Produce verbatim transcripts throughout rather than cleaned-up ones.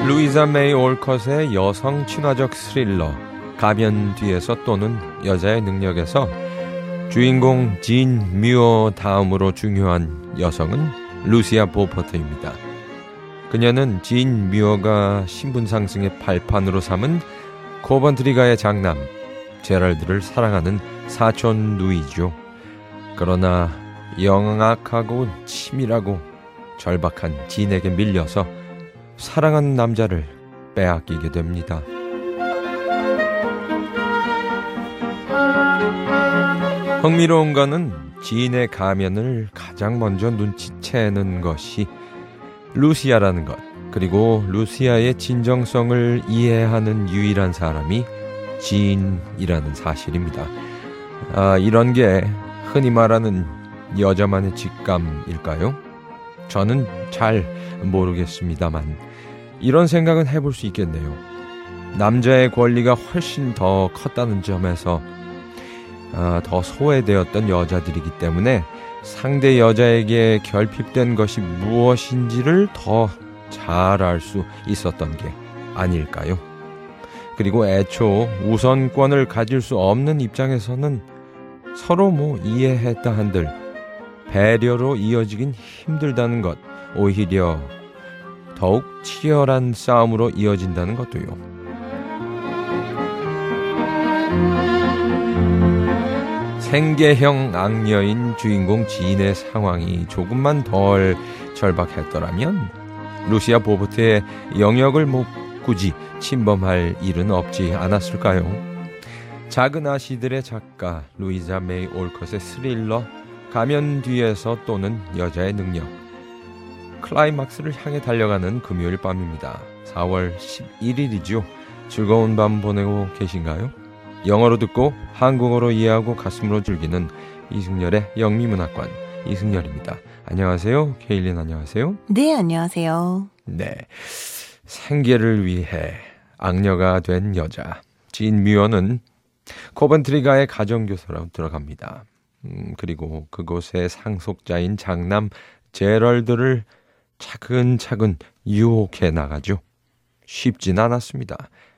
루이자 메이 올컷의 여성 친화적 스릴러 가면 뒤에서 또는 여자의 능력에서 주인공 진 뮤어 다음으로 중요한 여성은 루시아 보퍼트입니다. 그녀는 진 뮤어가 신분 상승의 발판으로 삼은 코번트리가의 장남 제럴드를 사랑하는 사촌 누이죠. 그러나 영악하고 치밀하고 절박한 진에게 밀려서 사랑하는 남자를 빼앗기게 됩니다. 흥미로운 것은 진의 가면을 가장 먼저 눈치채는 것이 루시아라는 것, 그리고 루시아의 진정성을 이해하는 유일한 사람이 진이라는 사실입니다. 아, 이런 게 흔히 말하는 여자만의 직감일까요? 저는 잘 모르겠습니다만 이런 생각은 해볼 수 있겠네요. 남자의 권리가 훨씬 더 컸다는 점에서 아, 더 소외되었던 여자들이기 때문에 상대 여자에게 결핍된 것이 무엇인지를 더 잘 알 수 있었던 게 아닐까요? 그리고 애초 우선권을 가질 수 없는 입장에서는 서로 뭐 이해했다 한들 배려로 이어지긴 힘들다는 것, 오히려 더욱 치열한 싸움으로 이어진다는 것도요. 생계형 악녀인 주인공 진의 상황이 조금만 덜 절박했더라면 루시아 보버트의 영역을 뭐 굳이 침범할 일은 없지 않았을까요? 작은 아씨들의 작가 루이자 메이 올컷의 스릴러 가면 뒤에서 또는 여자의 능력, 클라이막스를 향해 달려가는 금요일 밤입니다. 사월 십일일이죠. 즐거운 밤 보내고 계신가요? 영어로 듣고 한국어로 이해하고 가슴으로 즐기는 이승열의 영미문학관 이승열입니다. 안녕하세요. 케일린 안녕하세요. 네, 안녕하세요. 네, 생계를 위해 악녀가 된 여자 진 뮤어는 코번트리가의 가정교사로 들어갑니다. 음, 그리고 그곳의 상속자인 장남 제럴드를 차근차근 유혹해 나가죠. 쉽진 않았습니다.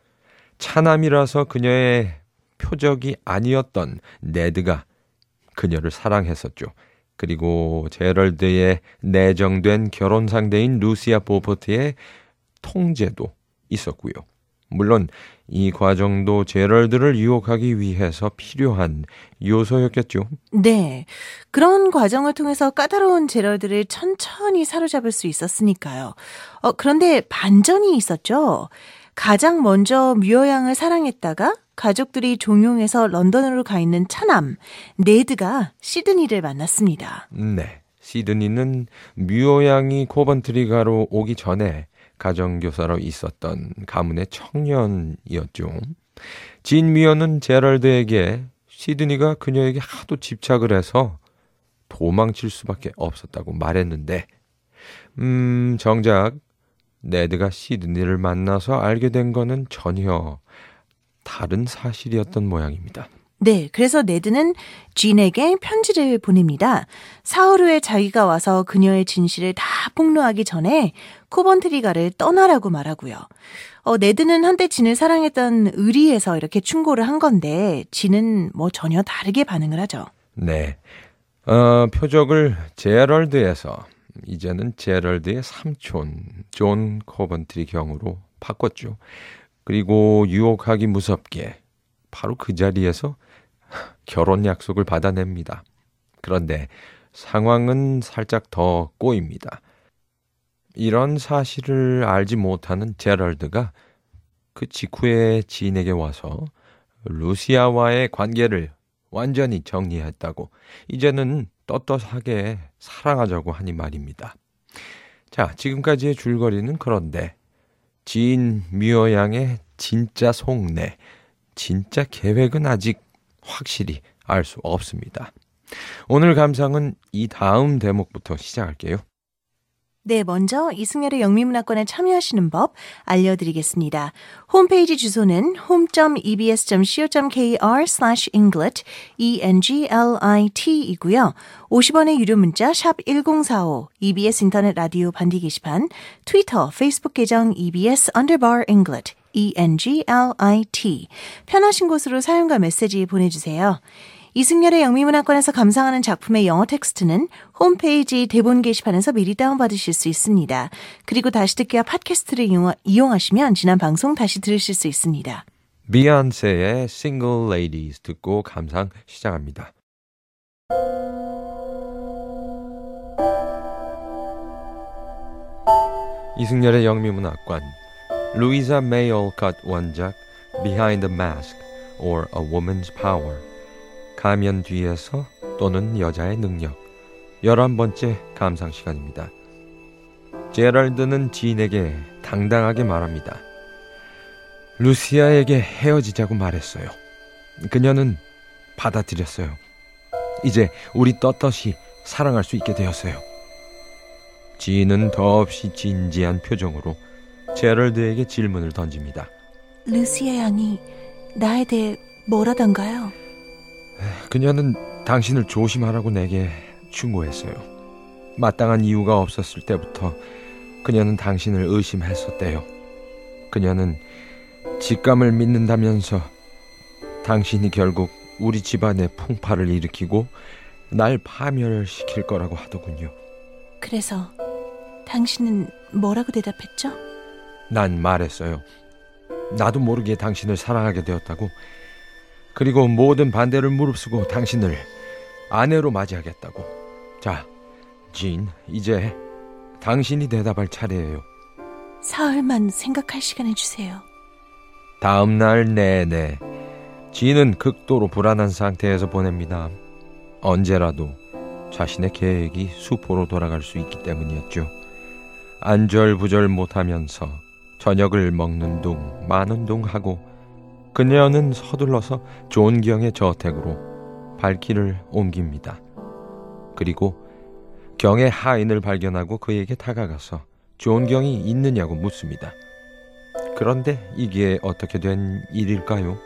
차남이라서 그녀의 표적이 아니었던 네드가 그녀를 사랑했었죠. 그리고 제럴드의 내정된 결혼 상대인 루시아 보퍼트의 통제도 있었고요. 물론 이 과정도 제럴드를 유혹하기 위해서 필요한 요소였겠죠. 네, 그런 과정을 통해서 까다로운 제럴드를 천천히 사로잡을 수 있었으니까요. 어, 그런데 반전이 있었죠. 가장 먼저 뮤어 양을 사랑했다가 가족들이 종용해서 런던으로 가 있는 차남 네드가 시드니를 만났습니다. 네, 시드니는 뮤어 양이 코번트리가로 오기 전에 가정교사로 있었던 가문의 청년이었죠. 진 뮤어는 제럴드에게 시드니가 그녀에게 하도 집착을 해서 도망칠 수밖에 없었다고 말했는데 음, 정작 네드가 시드니를 만나서 알게 된 거는 전혀 다른 사실이었던 모양입니다. 네, 그래서 네드는 진에게 편지를 보냅니다. 사흘 후에 자기가 와서 그녀의 진실을 다 폭로하기 전에 코번트리가를 떠나라고 말하고요. 어, 네드는 한때 진을 사랑했던 의리에서 이렇게 충고를 한 건데 진은 뭐 전혀 다르게 반응을 하죠. 네, 어, 표적을 제럴드에서 이제는 제럴드의 삼촌 존 코번트리 경으로 바꿨죠. 그리고 유혹하기 무섭게 바로 그 자리에서 결혼 약속을 받아냅니다. 그런데 상황은 살짝 더 꼬입니다. 이런 사실을 알지 못하는 제럴드가 그 직후에 진에게 와서 루시아와의 관계를 완전히 정리했다고 이제는 떳떳하게 사랑하자고 하니 말입니다. 자, 지금까지의 줄거리는 그런데 진 뮤어 양의 진짜 속내, 진짜 계획은 아직 확실히 알 수 없습니다. 오늘 감상은 이 다음 대목부터 시작할게요. 네, 먼저 이승열의 영미문학관에 참여하시는 법 알려드리겠습니다. 홈페이지 주소는 home.ebs.co.kr slash englit, E-N-G-L-I-T 이고요. 오십 원의 유료 문자 샵 일공사오, 이비에스 인터넷 라디오 반디 게시판, 트위터, 페이스북 계정 이비에스 underbar englit, E-N-G-L-I-T. 편하신 곳으로 사용과 메시지 보내주세요. 이승열의 영미문학관에서 감상하는 작품의 영어 텍스트는 홈페이지 대본 게시판에서 미리 다운받으실 수 있습니다. 그리고 다시 듣기와 팟캐스트를 이용하시면 지난 방송 다시 들으실 수 있습니다. 비욘세의 Single Ladies 듣고 감상 시작합니다. 이승열의 영미문학관 루이자 메이 올컷 원작 Behind the Mask or A Woman's Power 가면 뒤에서 또는 여자의 능력 열한 번째 감상 시간입니다. 제럴드는 진에게 당당하게 말합니다. 루시아에게 헤어지자고 말했어요. 그녀는 받아들였어요. 이제 우리 떳떳이 사랑할 수 있게 되었어요. 진은 더없이 진지한 표정으로 제럴드에게 질문을 던집니다. 루시아 양이 나에 대해 뭐라던가요? 그녀는 당신을 조심하라고 내게 충고했어요. 마땅한 이유가 없었을 때부터 그녀는 당신을 의심했었대요. 그녀는 직감을 믿는다면서 당신이 결국 우리 집안에 풍파를 일으키고 날 파멸시킬 거라고 하더군요. 그래서 당신은 뭐라고 대답했죠? 난 말했어요. 나도 모르게 당신을 사랑하게 되었다고. 그리고 모든 반대를 무릅쓰고 당신을 아내로 맞이하겠다고. 자, 진, 이제 당신이 대답할 차례예요. 사흘만 생각할 시간을 주세요. 다음 날 내내 진은 극도로 불안한 상태에서 보냅니다. 언제라도 자신의 계획이 수포로 돌아갈 수 있기 때문이었죠. 안절부절 못하면서 저녁을 먹는 둥 마는 둥 하고 그녀는 서둘러서 존경의 저택으로 발길을 옮깁니다. 그리고 경의 하인을 발견하고 그에게 다가가서 존경이 있느냐고 묻습니다. 그런데 이게 어떻게 된 일일까요?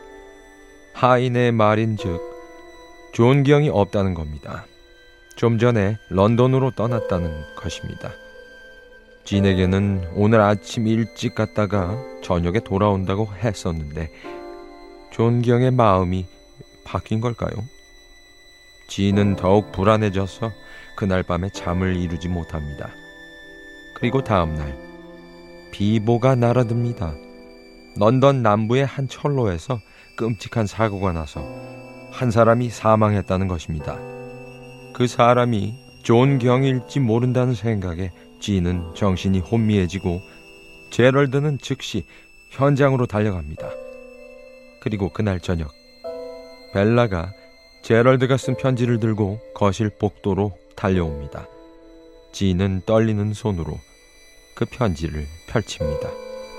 하인의 말인즉 존경이 없다는 겁니다. 좀 전에 런던으로 떠났다는 것입니다. 진에게는 오늘 아침 일찍 갔다가 저녁에 돌아온다고 했었는데 존경의 마음이 바뀐 걸까요? 진은 더욱 불안해져서 그날 밤에 잠을 이루지 못합니다. 그리고 다음 날 비보가 날아듭니다. 런던 남부의 한 철로에서 끔찍한 사고가 나서 한 사람이 사망했다는 것입니다. 그 사람이 존경일지 모른다는 생각에 진은 정신이 혼미해지고 제럴드는 즉시 현장으로 달려갑니다. 그리고 그날 저녁 벨라가 제럴드가 쓴 편지를 들고 거실 복도로 달려옵니다. 진은 떨리는 손으로 그 편지를 펼칩니다.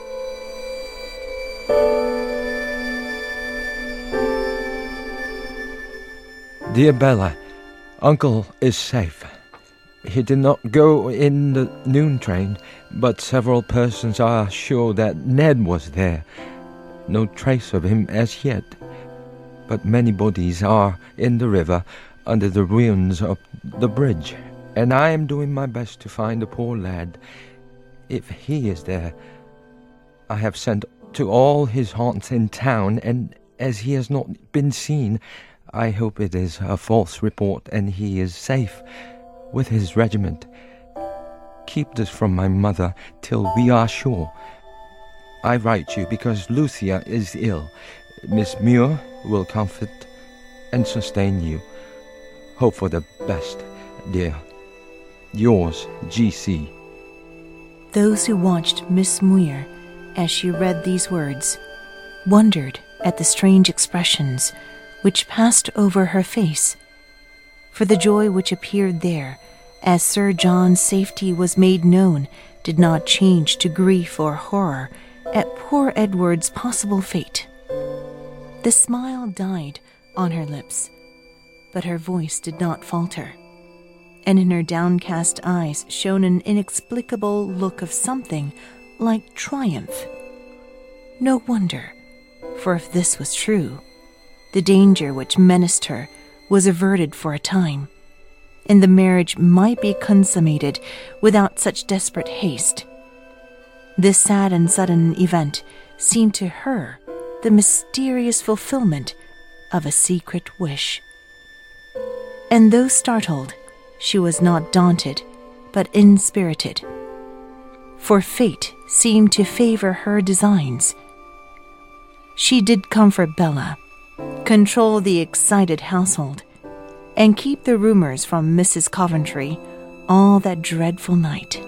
Dear Bella, Uncle is safe. He did not go in the noon train, but several persons are sure that Ned was there. No trace of him as yet, but many bodies are in the river under the ruins of the bridge, and I am doing my best to find the poor lad. If he is there, I have sent to all his haunts in town, and as he has not been seen, I hope it is a false report and he is safe with his regiment. Keep this from my mother till we are sure. I write you because Lucia is ill. Miss Muir will comfort and sustain you. Hope for the best, dear. Yours, G C. Those who watched Miss Muir as she read these words wondered at the strange expressions which passed over her face, for the joy which appeared there as Sir John's safety was made known did not change to grief or horror at poor Edward's possible fate. The smile died on her lips, but her voice did not falter. and in her downcast eyes shone an inexplicable look of something like triumph. No wonder, for if this was true, the danger which menaced her was averted for a time, and the marriage might be consummated without such desperate haste. This sad and sudden event seemed to her the mysterious fulfillment of a secret wish. And though startled, she was not daunted, but inspirited, for fate seemed to favor her designs. She did comfort Bella, control the excited household, and keep the rumors from Missus Coventry all that dreadful night.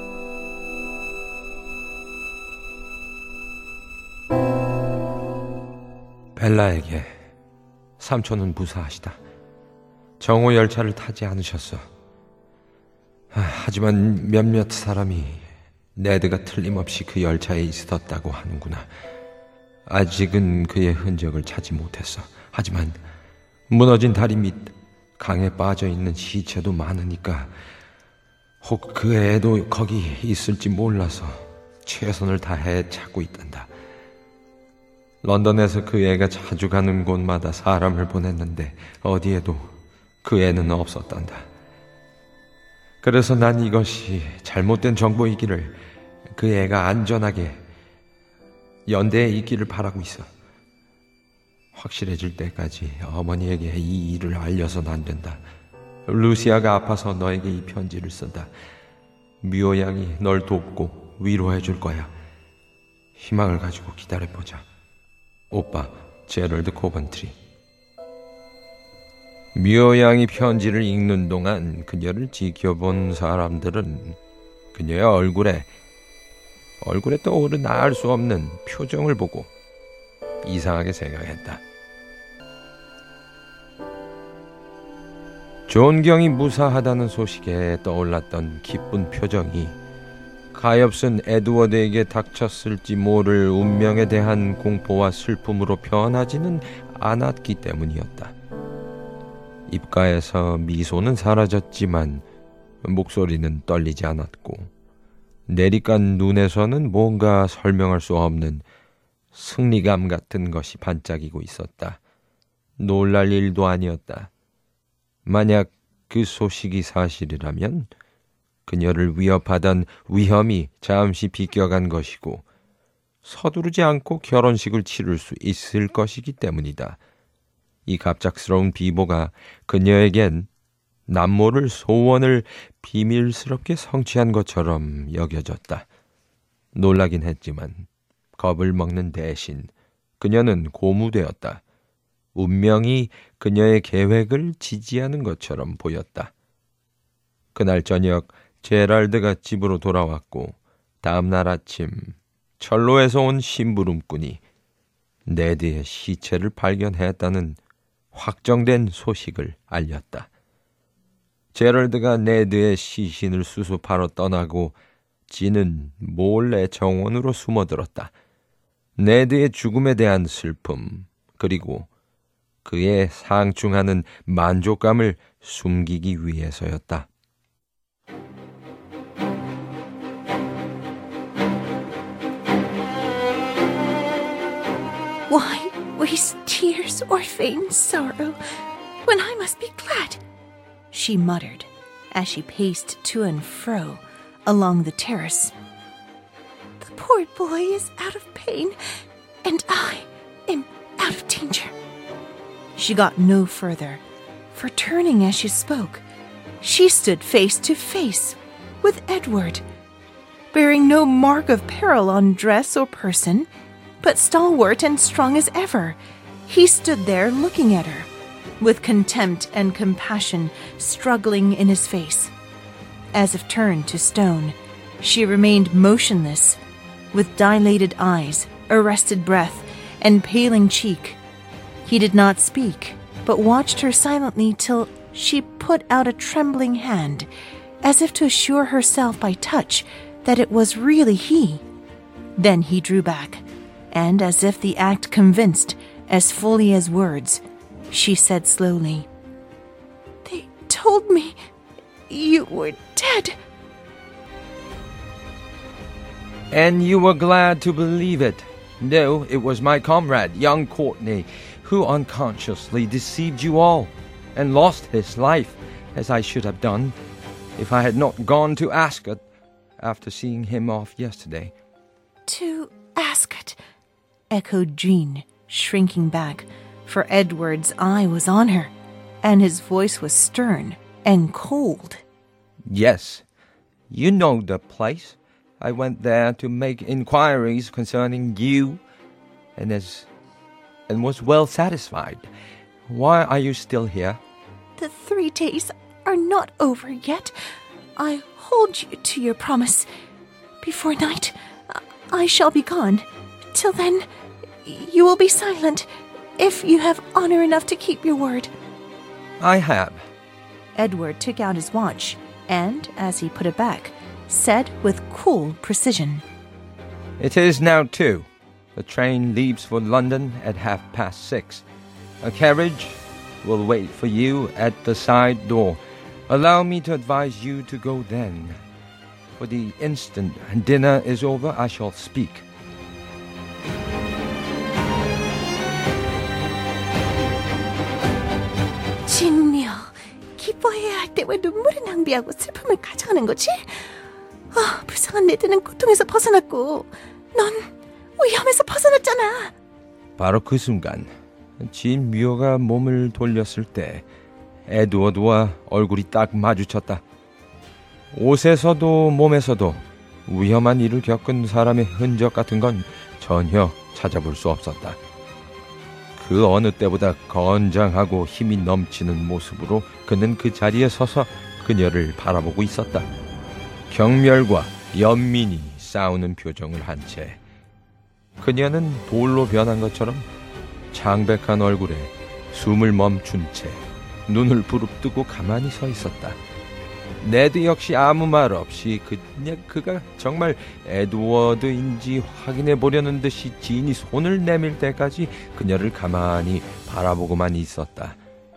벨라에게 삼촌은 무사하시다. 정오 열차를 타지 않으셨어. 아, 하지만 몇몇 사람이 네드가 틀림없이 그 열차에 있었다고 하는구나. 아직은 그의 흔적을 찾지 못했어. 하지만 무너진 다리 밑 강에 빠져있는 시체도 많으니까 혹 그 애도 거기 있을지 몰라서 최선을 다해 찾고 있단다. 런던에서 그 애가 자주 가는 곳마다 사람을 보냈는데 어디에도 그 애는 없었단다. 그래서 난 이것이 잘못된 정보이기를, 그 애가 안전하게 연대에 있기를 바라고 있어. 확실해질 때까지 어머니에게 이 일을 알려서는 안 된다. 루시아가 아파서 너에게 이 편지를 쓴다. 미호 양이 널 돕고 위로해 줄 거야. 희망을 가지고 기다려보자. 오빠, 제럴드 코번트리. 미호 양이 편지를 읽는 동안 그녀를 지켜본 사람들은 그녀의 얼굴에 얼굴에 떠오른 알 수 없는 표정을 보고 이상하게 생각했다. 존경이 무사하다는 소식에 떠올랐던 기쁜 표정이 가엾은 에드워드에게 닥쳤을지 모를 운명에 대한 공포와 슬픔으로 변하지는 않았기 때문이었다. 입가에서 미소는 사라졌지만 목소리는 떨리지 않았고 내리깐 눈에서는 뭔가 설명할 수 없는 승리감 같은 것이 반짝이고 있었다. 놀랄 일도 아니었다. 만약 그 소식이 사실이라면 그녀를 위협하던 위험이 잠시 비껴간 것이고 서두르지 않고 결혼식을 치를 수 있을 것이기 때문이다. 이 갑작스러운 비보가 그녀에겐 남모를 소원을 비밀스럽게 성취한 것처럼 여겨졌다. 놀라긴 했지만 겁을 먹는 대신 그녀는 고무되었다. 운명이 그녀의 계획을 지지하는 것처럼 보였다. 그날 저녁 제랄드가 집으로 돌아왔고 다음 날 아침 철로에서 온 심부름꾼이 네드의 시체를 발견했다는 확정된 소식을 알렸다. 제럴드가 네드의 시신을 수습하러 떠나고 지는 몰래 정원으로 숨어들었다. 네드의 죽음에 대한 슬픔, 그리고 그의 상충하는 만족감을 숨기기 위해서였다. Why waste tears or feign sorrow when I must be glad? She muttered as she paced to and fro along the terrace. The poor boy is out of pain, and I am out of danger. She got no further, for turning as she spoke, she stood face to face with Edward, bearing no mark of peril on dress or person, but stalwart and strong as ever. He stood there looking at her, with contempt and compassion struggling in his face. As if turned to stone, she remained motionless, with dilated eyes, arrested breath, and paling cheek. He did not speak, but watched her silently till she put out a trembling hand, as if to assure herself by touch that it was really he. Then he drew back, and as if the act convinced as fully as words, she said slowly, "They told me you were dead. And you were glad to believe it. No, it was my comrade, young Courtney, who unconsciously deceived you all and lost his life, as I should have done if I had not gone to Ascot after seeing him off yesterday. To Ascot, echoed Jean, shrinking back, for Edward's eye was on her, and his voice was stern and cold. Yes, you know the place. I went there to make inquiries concerning you, and as and was well satisfied. Why are you still here? The three days are not over yet. I hold you to your promise. Before night, I shall be gone. Till then, you will be silent, if you have honor enough to keep your word. I have. Edward took out his watch, and, as he put it back, said with cool precision, It is now two. The train leaves for London at half past six. A carriage will wait for you at the side door. Allow me to advise you to go then. For the instant dinner is over, I shall speak. 진미여, 기뻐해야 할 때 왜 눈물을 낭비하고 슬픔을 가져가는 거지? 아, 불쌍한 레드는 고통에서 벗어났고 넌 위험에서 벗어났잖아. 바로 그 순간 진 뮤어가 몸을 돌렸을 때 에드워드와 얼굴이 딱 마주쳤다. 옷에서도 몸에서도 위험한 일을 겪은 사람의 흔적 같은 건 전혀 찾아볼 수 없었다. 그 어느 때보다 건장하고 힘이 넘치는 모습으로 그는 그 자리에 서서 그녀를 바라보고 있었다. 경멸과 연민이 싸우는 표정을 한 채 그녀는 돌로 변한 것처럼 창백한 얼굴에 숨을 멈춘 채 눈을 부릅뜨고 가만히 서 있었다. 네드 역시 아무 말 없이 그냥 그가 정말 에드워드인지 확인해 보려는 듯이 진이 손을 내밀 때까지 그녀를 가만히 바라보고만 있었다.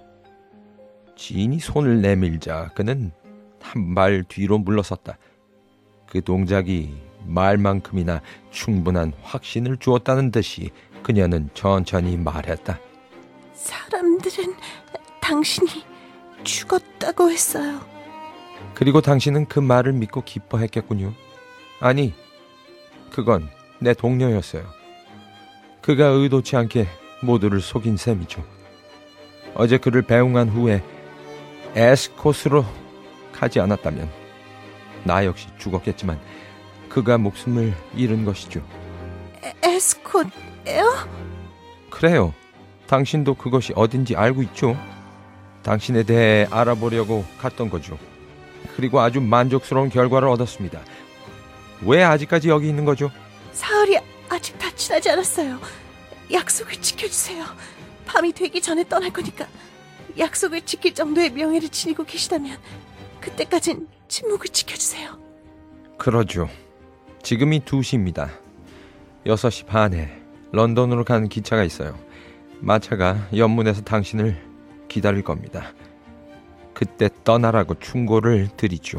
진이 손을 내밀자 그는 한 발 뒤로 물러섰다. 그 동작이 말만큼이나 충분한 확신을 주었다는 듯이 그녀는 천천히 말했다. 사람들은 당신이 죽었다고 했어요. 그리고 당신은 그 말을 믿고 기뻐했겠군요. 아니, 그건 내 동료였어요. 그가 의도치 않게 모두를 속인 셈이죠. 어제 그를 배웅한 후에 에스콧으로 가지 않았다면 나 역시 죽었겠지만 그가 목숨을 잃은 것이죠. 에, 에스콧이요? 그래요. 당신도 그것이 어딘지 알고 있죠. 당신에 대해 알아보려고 갔던 거죠. 그리고 아주 만족스러운 결과를 얻었습니다. 왜 아직까지 여기 있는 거죠? 사흘이 아직 다 지나지 않았어요. 약속을 지켜주세요. 밤이 되기 전에 떠날 거니까 약속을 지킬 정도의 명예를 지니고 계시다면 그때까진 침묵을 지켜주세요. 그러죠. 지금이 두 시입니다. 여섯 시 반에 런던으로 가는 기차가 있어요. 마차가 연문에서 당신을 기다릴 겁니다. 그때 떠나라고 충고를 드리죠.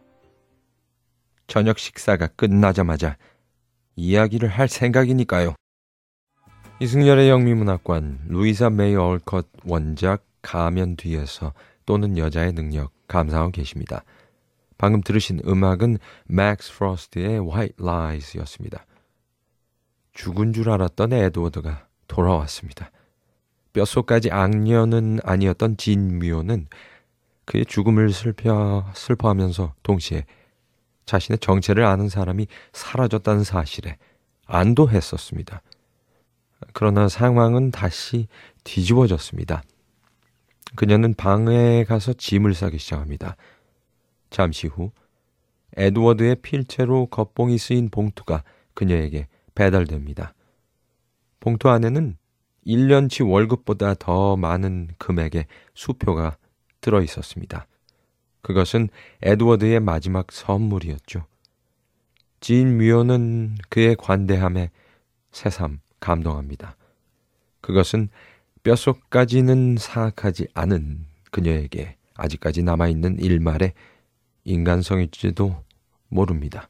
저녁 식사가 끝나자마자 이야기를 할 생각이니까요. 이승열의 영미문학관 루이사 메이 얼컷 원작 가면 뒤에서 또는 여자의 능력 감상하고 계십니다. 방금 들으신 음악은 맥스 프로스트의 White Lies였습니다. 죽은 줄 알았던 에드워드가 돌아왔습니다. 뼛속까지 악녀는 아니었던 진 뮤어는 그의 죽음을 슬퍼, 슬퍼하면서 동시에 자신의 정체를 아는 사람이 사라졌다는 사실에 안도했었습니다. 그러나 상황은 다시 뒤집어졌습니다. 그녀는 방에 가서 짐을 싸기 시작합니다. 잠시 후 에드워드의 필체로 겉봉이 쓰인 봉투가 그녀에게 배달됩니다. 봉투 안에는 일 년치 월급보다 더 많은 금액의 수표가 들어있었습니다. 그것은 에드워드의 마지막 선물이었죠. 진 뮤어는 그의 관대함에 새삼 감동합니다. 그것은 뼛속까지는 사악하지 않은 그녀에게 아직까지 남아있는 일말의 인간성일지도 모릅니다.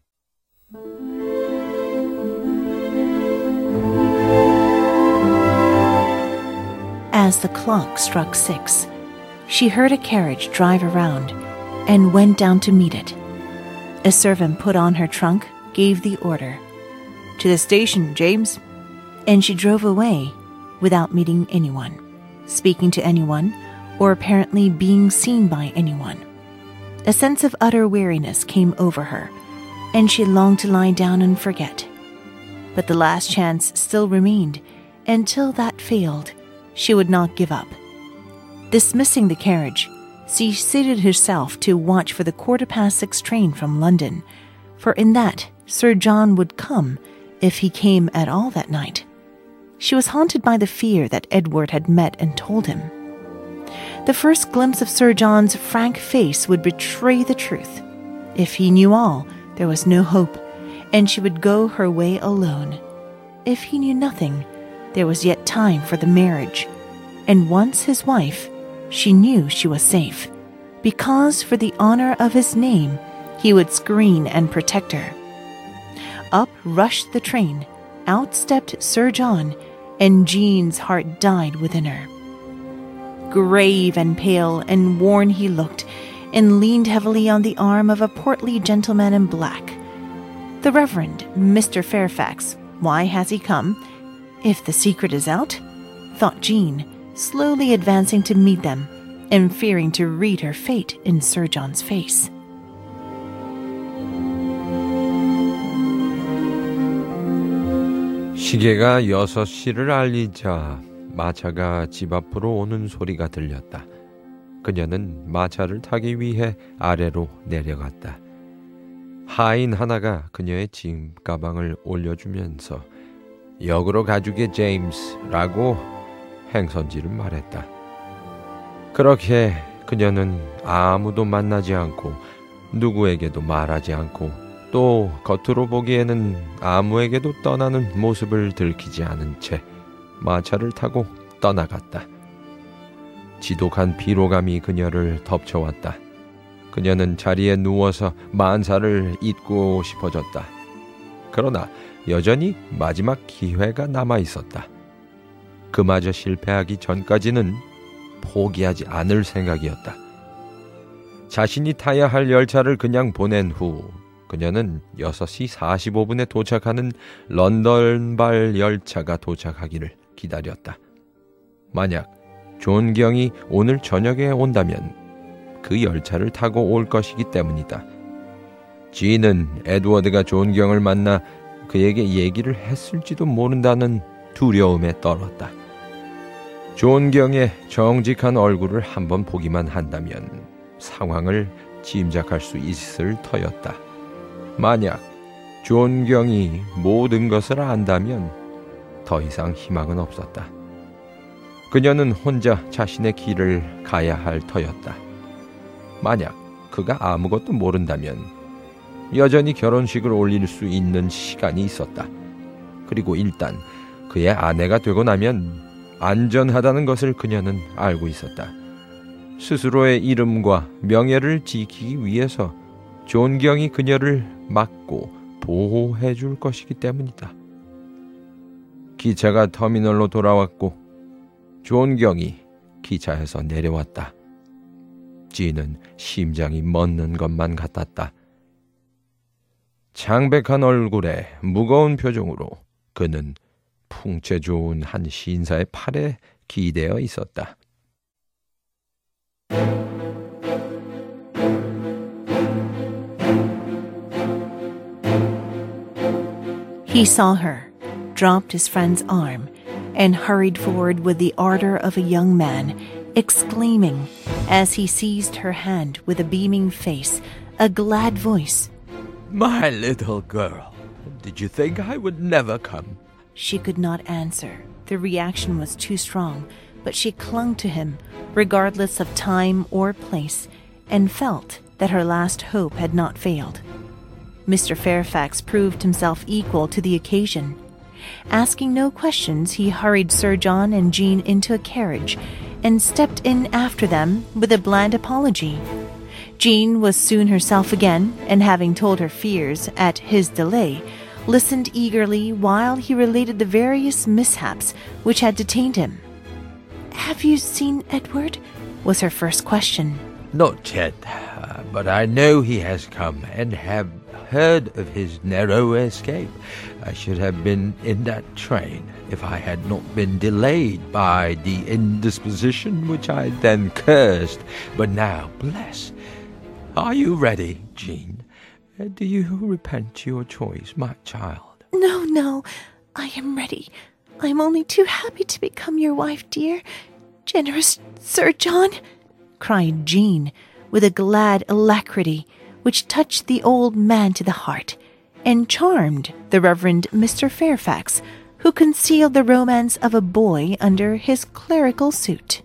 As the clock struck six, she heard a carriage drive around and went down to meet it. A servant put on her trunk, gave the order, "To the station, James," and she drove away without meeting anyone, speaking to anyone, or apparently being seen by anyone. A sense of utter weariness came over her, and she longed to lie down and forget. But the last chance still remained, and till that failed, she would not give up. Dismissing the carriage, she seated herself to watch for the quarter past six train from London, for in that Sir John would come, if he came at all that night. She was haunted by the fear that Edward had met and told him. The first glimpse of Sir John's frank face would betray the truth. If he knew all, there was no hope, and she would go her way alone. If he knew nothing, there was yet time for the marriage, and once his wife, she knew she was safe, because for the honor of his name, he would screen and protect her. Up rushed the train, out stepped Sir John, and Jean's heart died within her. Grave and pale and worn he looked, and leaned heavily on the arm of a portly gentleman in black. The Reverend Mister Fairfax, why has he come? If the secret is out, thought Jean, slowly advancing to meet them, and fearing to read her fate in Sir John's face. 시계가 여섯 시를 알리자 마차가 집 앞으로 오는 소리가 들렸다. 그녀는 마차를 타기 위해 아래로 내려갔다. 하인 하나가 그녀의 짐 가방을 올려주면서 역으로 가주게 제임스라고 행선지를 말했다. 그렇게 그녀는 아무도 만나지 않고 누구에게도 말하지 않고 또 겉으로 보기에는 아무에게도 떠나는 모습을 들키지 않은 채 마차를 타고 떠나갔다. 지독한 피로감이 그녀를 덮쳐왔다. 그녀는 자리에 누워서 만사를 잊고 싶어졌다. 그러나 여전히 마지막 기회가 남아있었다. 그마저 실패하기 전까지는 포기하지 않을 생각이었다. 자신이 타야 할 열차를 그냥 보낸 후 그녀는 여섯 시 사십오 분에 도착하는 런던발 열차가 도착하기를 기다렸다. 만약 존 경이 오늘 저녁에 온다면 그 열차를 타고 올 것이기 때문이다. 지는 에드워드가 존 경을 만나 그에게 얘기를 했을지도 모른다는 두려움에 떨었다. 존 경의 정직한 얼굴을 한번 보기만 한다면 상황을 짐작할 수 있을 터였다. 만약 존 경이 모든 것을 안다면 더 이상 희망은 없었다. 그녀는 혼자 자신의 길을 가야 할 터였다. 만약 그가 아무것도 모른다면 여전히 결혼식을 올릴 수 있는 시간이 있었다. 그리고 일단 그의 아내가 되고 나면 안전하다는 것을 그녀는 알고 있었다. 스스로의 이름과 명예를 지키기 위해서 존 경이 그녀를 막고 보호해 줄 것이기 때문이다. 기차가 터미널로 돌아왔고 존 경이 기차에서 내려왔다. 지는 심장이 멎는 것만 같았다. 창백한 얼굴에 무거운 표정으로 그는 풍채 좋은 한 신사의 팔에 기대어 있었다. He saw her, dropped his friend's arm, and hurried forward with the ardor of a young man, exclaiming, as he seized her hand with a beaming face, a glad voice, My little girl, did you think I would never come? She could not answer. The reaction was too strong, but she clung to him, regardless of time or place, and felt that her last hope had not failed. Mister Fairfax proved himself equal to the occasion. Asking no questions, he hurried Sir John and Jean into a carriage and stepped in after them with a bland apology. Jean was soon herself again, and having told her fears at his delay, listened eagerly while he related the various mishaps which had detained him. "Have you seen Edward?" was her first question. Not yet, uh, but I know he has come and have heard of his narrow escape. I should have been in that train if I had not been delayed by the indisposition which I then cursed. But now, bless. Are you ready, Jean? Do you repent your choice, my child? No, no, I am ready. I am only too happy to become your wife, dear, generous Sir John, cried Jean with a glad alacrity which touched the old man to the heart and charmed the Reverend Mister Fairfax, who concealed the romance of a boy under his clerical suit.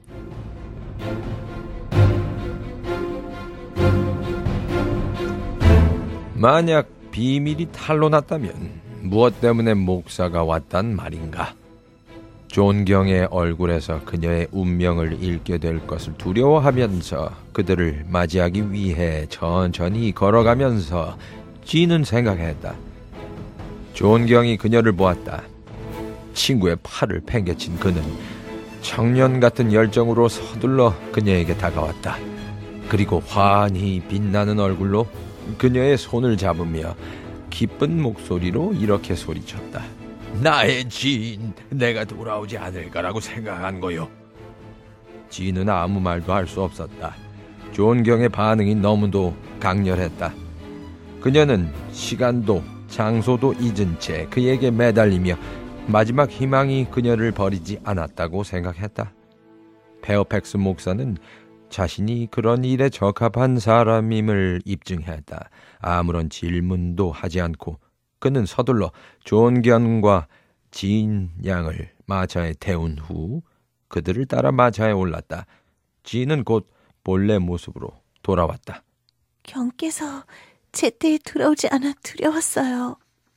만약 비밀이 탄로났다면 무엇 때문에 목사가 왔단 말인가? 존경의 얼굴에서 그녀의 운명을 잃게 될 것을 두려워하면서 그들을 맞이하기 위해 천천히 걸어가면서 지는 생각했다. 존경이 그녀를 보았다. 친구의 팔을 팽개친 그는 청년 같은 열정으로 서둘러 그녀에게 다가왔다. 그리고 환히 빛나는 얼굴로 그녀의 손을 잡으며 기쁜 목소리로 이렇게 소리쳤다. 나의 지인, 내가 돌아오지 않을까라고 생각한 거요. 지인은 아무 말도 할 수 없었다. 존경의 반응이 너무도 강렬했다. 그녀는 시간도 장소도 잊은 채 그에게 매달리며 마지막 희망이 그녀를 버리지 않았다고 생각했다. 페어팩스 목사는 자신이 그런 일에 적합한 사람임을 입증했다. 아무런 질문도 하지 않고 그는 서둘러 존경과 지인 양을 마차에 태운 후 그들을 따라 마차에 올랐다. 지인은 곧 본래 모습으로 돌아왔다. 경께서 제때에 돌아오지 않아 두려웠어요.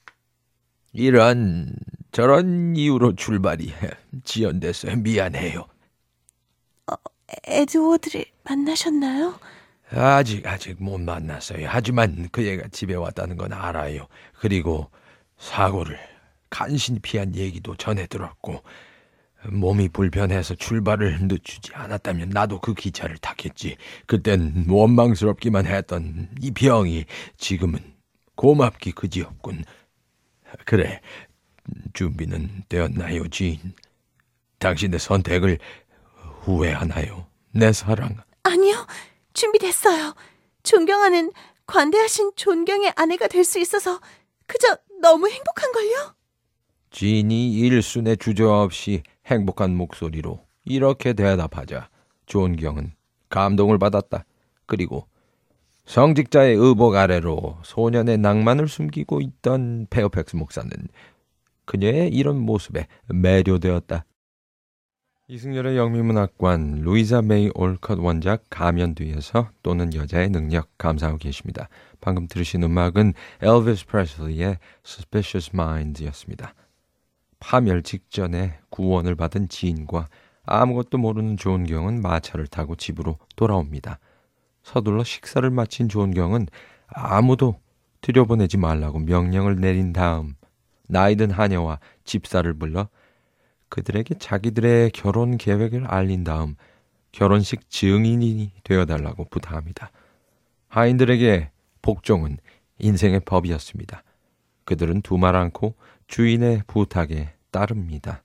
이런 저런 이유로 출발이 지연됐어요. 미안해요. 어, 에드워드를 만나셨나요? 아직 아직 못 만났어요. 하지만 그 애가 집에 왔다는 건 알아요. 그리고 사고를 간신히 피한 얘기도 전해 들었고 몸이 불편해서 출발을 늦추지 않았다면 나도 그 기차를 탔겠지. 그땐 원망스럽기만 했던 이 병이 지금은 고맙기 그지없군. 그래, 준비는 되었나요, 진? 당신의 선택을 후회하나요, 내 사랑? 아니요, 준비됐어요. 존경하는 관대하신 존경의 아내가 될 수 있어서 그저 너무 행복한걸요? 진이 일순의 주저없이 행복한 목소리로 이렇게 대답하자 존경은 감동을 받았다. 그리고 성직자의 의복 아래로 소년의 낭만을 숨기고 있던 페어팩스 목사는 그녀의 이런 모습에 매료되었다. 이승열의 영미문학관 루이자 메이 올컷 원작 가면 뒤에서 또는 여자의 능력 감상하고 계십니다. 방금 들으신 음악은 엘비스 프레슬리의 Suspicious Minds였습니다. 파멸 직전에 구원을 받은 지인과 아무것도 모르는 존경은 마차를 타고 집으로 돌아옵니다. 서둘러 식사를 마친 존경은 아무도 들여보내지 말라고 명령을 내린 다음 나이든 하녀와 집사를 불러 그들에게 자기들의 결혼 계획을 알린 다음 결혼식 증인이 되어달라고 부탁합니다. 하인들에게 복종은 인생의 법이었습니다. 그들은 두말 않고 주인의 부탁에 따릅니다.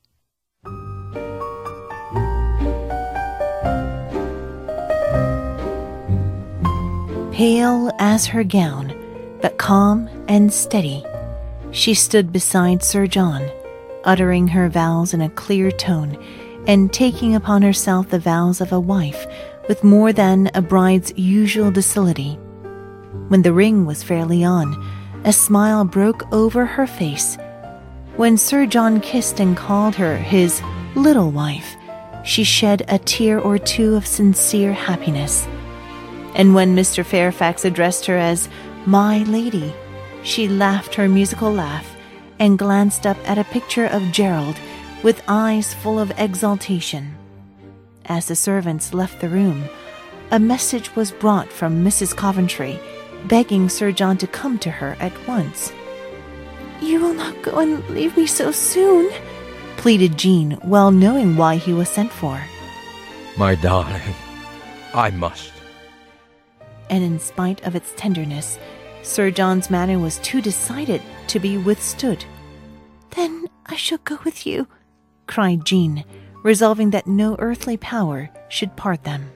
Pale as her gown, but calm and steady, she stood beside Sir John, uttering her vows in a clear tone and taking upon herself the vows of a wife with more than a bride's usual docility. When the ring was fairly on, a smile broke over her face. When Sir John kissed and called her his little wife, she shed a tear or two of sincere happiness. And when Mister Fairfax addressed her as my lady, she laughed her musical laugh and glanced up at a picture of Gerald with eyes full of exultation. As the servants left the room, a message was brought from Missus Coventry, begging Sir John to come to her at once. You will not go and leave me so soon, pleaded Jean, well knowing why he was sent for. My darling, I must. And in spite of its tenderness, Sir John's manner was too decided to be withstood. Then I shall go with you, cried Jean, resolving that no earthly power should part them.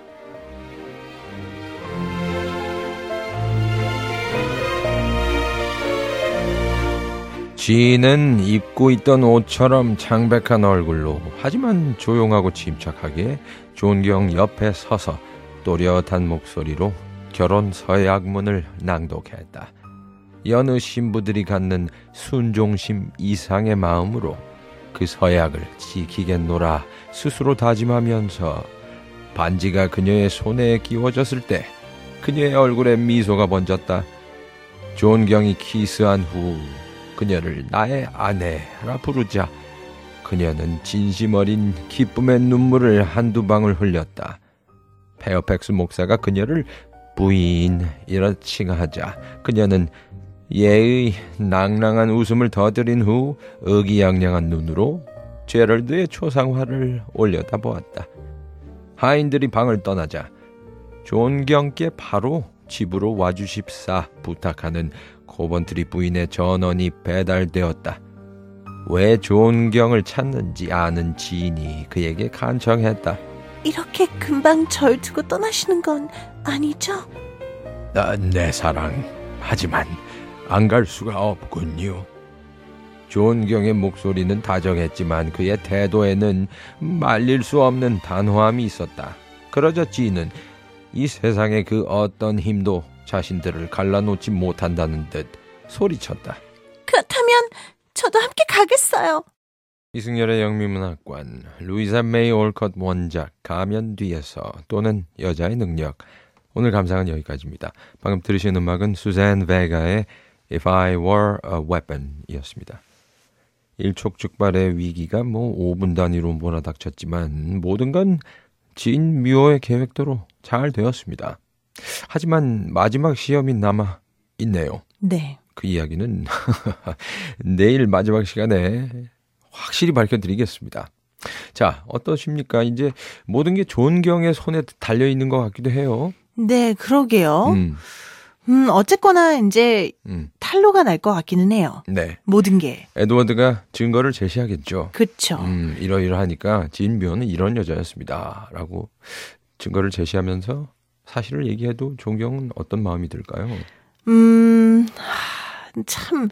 지인은 입고 있던 옷처럼 창백한 얼굴로 하지만 조용하고 침착하게 존경 옆에 서서 또렷한 목소리로 결혼 서약문을 낭독했다. 여느 신부들이 갖는 순종심 이상의 마음으로 그 서약을 지키겠노라 스스로 다짐하면서 반지가 그녀의 손에 끼워졌을 때 그녀의 얼굴에 미소가 번졌다. 존경이 키스한 후 그녀를 나의 아내라 부르자 그녀는 진심 어린 기쁨의 눈물을 한두 방울 흘렸다. 페어팩스 목사가 그녀를 부인이라 칭하자 그녀는 예의 낭랑한 웃음을 터뜨린 후 의기양양한 눈으로 제럴드의 초상화를 올려다보았다. 하인들이 방을 떠나자 존경께 바로 집으로 와주십사 부탁하는 코번트리 부인의 전원이 배달되었다. 왜 존경을 찾는지 아는 지인이 그에게 간청했다. 이렇게 금방 절 두고 떠나시는 건 아니죠? 아, 내 사랑, 하지만 안 갈 수가 없군요. 존경의 목소리는 다정했지만 그의 태도에는 말릴 수 없는 단호함이 있었다. 그러자 지인은 이 세상의 그 어떤 힘도 자신들을 갈라놓지 못한다는 듯 소리쳤다. 그렇다면 저도 함께 가겠어요. 이승열의 영미문학관, 루이사 메이 올컷 원작, 가면 뒤에서 또는 여자의 능력. 오늘 감상은 여기까지입니다. 방금 들으신 음악은 수잔 베가의 If I Were a Weapon 이었습니다. 일촉즉발의 위기가 뭐 오 분 단위로 몰아닥쳤지만 모든 건 지인 묘의 계획대로 잘 되었습니다. 하지만 마지막 시험이 남아 있네요. 네. 그 이야기는 내일 마지막 시간에 확실히 밝혀드리겠습니다. 자, 어떠십니까? 이제 모든 게 존경의 손에 달려있는 것 같기도 해요. 네, 그러게요. 음, 음, 어쨌거나 이제 음. 탄로가 날 것 같기는 해요. 네. 모든 게. 에드워드가 증거를 제시하겠죠. 그쵸. 음, 이러이러하니까 지인 묘는 이런 여자였습니다. 라고 증거를 제시하면서 사실을 얘기해도 존경은 어떤 마음이 들까요? 음, 하, 참,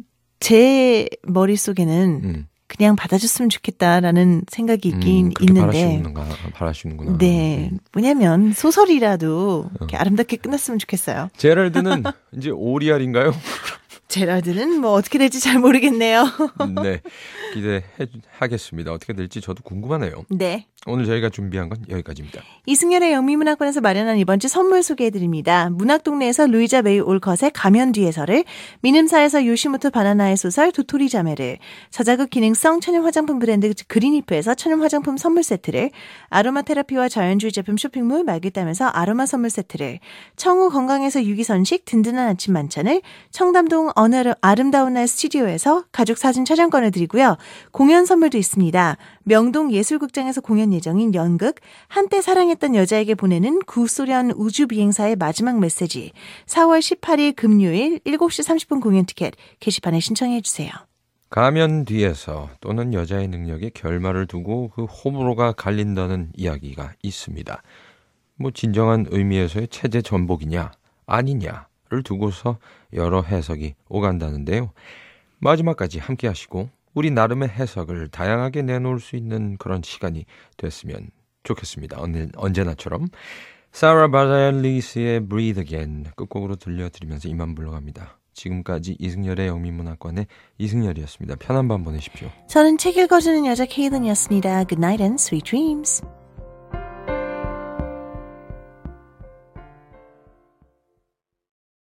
제 머릿속에는 음. 그냥 받아줬으면 좋겠다라는 생각이 있긴 음, 그렇게 있는데. 바라시는가, 바라시는구나. 네. 음. 뭐냐면 소설이라도 이렇게 아름답게 끝났으면 좋겠어요. 제랄드는 이제 오리알인가요? 제라드는 뭐 어떻게 될지 잘 모르겠네요. 네, 기대하겠습니다. 어떻게 될지 저도 궁금하네요. 네. 오늘 저희가 준비한 건 여기까지입니다. 이승열의 영미문학관에서 마련한 이번 주 선물 소개해드립니다. 문학동네에서 루이자 메이 올컷의 가면 뒤에서를, 민음사에서 요시모토 바나나의 소설 도토리 자매를, 저자극 기능성 천연 화장품 브랜드 그린이프에서 천연 화장품 선물 세트를, 아로마 테라피와 자연주의 제품 쇼핑몰 말깃담에서 아로마 선물 세트를, 청우 건강에서 유기선식 든든한 아침 만찬을, 청담동 어느 아름다운 날 스튜디오에서 가족 사진 촬영권을 드리고요. 공연 선물도 있습니다. 명동 예술극장에서 공연 예정인 연극 한때 사랑했던 여자에게 보내는 구소련 우주비행사의 마지막 메시지, 사월 십팔일 금요일 일곱 시 삼십 분 공연 티켓 게시판에 신청해 주세요. 가면 뒤에서 또는 여자의 능력에 결말을 두고 그 호불호가 갈린다는 이야기가 있습니다. 뭐 진정한 의미에서의 체제 전복이냐 아니냐를 두고서 여러 해석이 오간다는데요. 마지막까지 함께 하시고 우리 나름의 해석을 다양하게 내놓을 수 있는 그런 시간이 됐으면 좋겠습니다. 언제나처럼 사라 바자일리스의 Breathe Again 끝곡으로 들려드리면서 이만 물러갑니다. 지금까지 이승열의 영미문학관의 이승열이었습니다. 편한 밤 보내십시오. 저는 책 읽어주는 여자 케이든이었습니다. Good night and sweet dreams.